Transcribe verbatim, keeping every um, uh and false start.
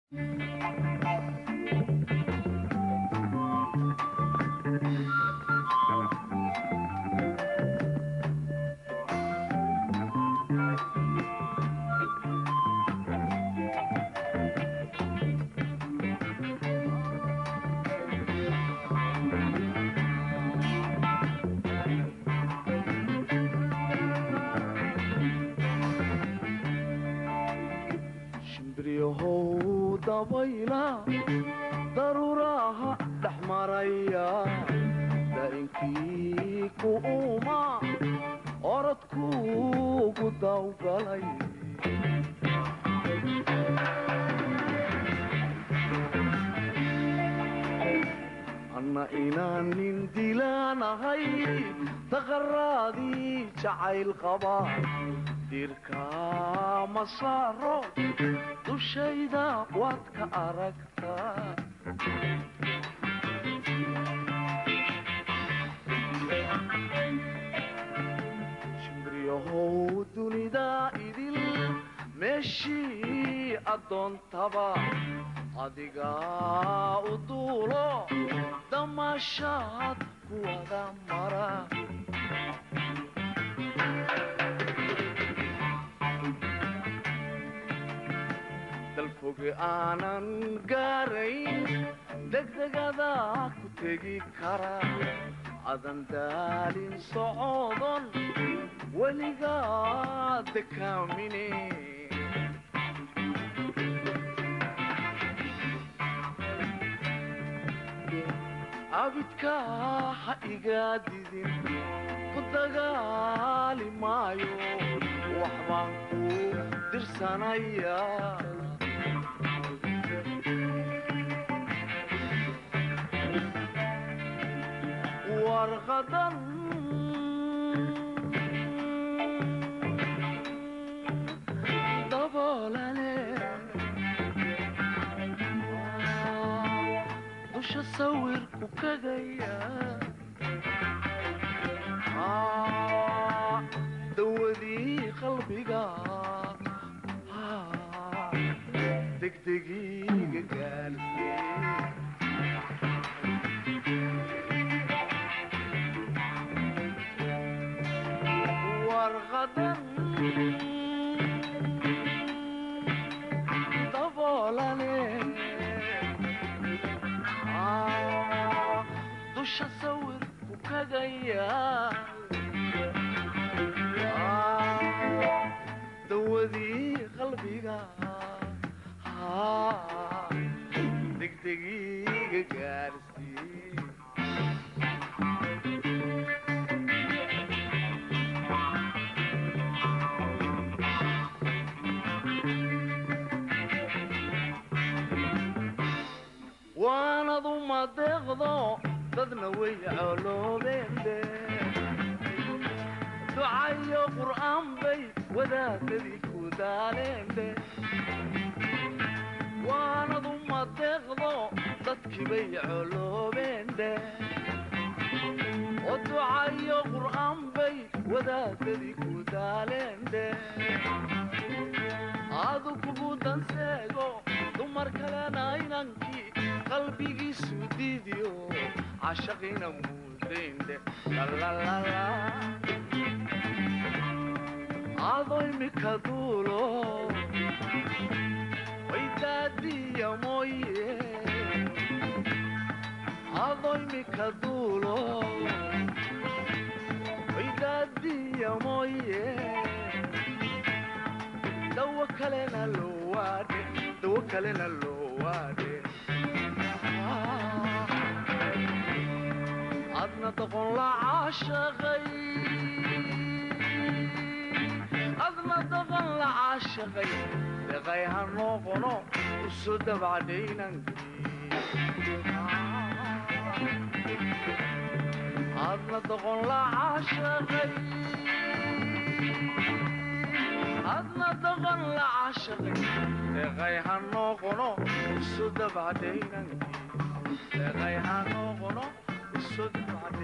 shimbriyahow dabayla daruuraha dhex maraya daa'inkii ku uma orodkuugu dawgalay anna inaan nin dilaanahay daqaraadii jacayl qaba dirka ma saaro dushayda waad ka aragtaa shimbriyahow dunida idil meeshii addoontaba adigaa u duulo damaashaad ku wada mara dalfoge aanan gaarayn degdegada ku tegi kara adan daalin socodon weligaa dekaamine abidka ha igaa didin ku dagaali maayo waxbaan ku dirsanaya warqadan daboolane dusha sawirku kagaya dawadii qalbiga degdegiiga gaarsiye warqadan daboolane dusha sawirku kagaya dawadii qalbiga degdegiiga gaarsiye waanadu ma deeqdo dadna way coloobeende ducayo qur'aan bay wadaadadii ku daaleende waanadu ma deeqdo dadkii bay coloobeende oo ducayo qur'aan bay wadaadadii ku daaleende aadu kugu danseego dumar kalena inankii qalbigiisu diidiyo cashaqina muudayndhe lalalala adoo imika duulo way daadiya mooye adoo imika duulo way daadiya mooye dawo kalena loo waadhe dawo kalena loo waadhe adna doqon la caashaqay adna doqon la caashaqay deqay ha noqono usu dabcadhaynankii adna doqon la caashaqay adna doqon la caashaqay deqay ha noqono usu dabcadhaynankii deqay ha noqono الصدق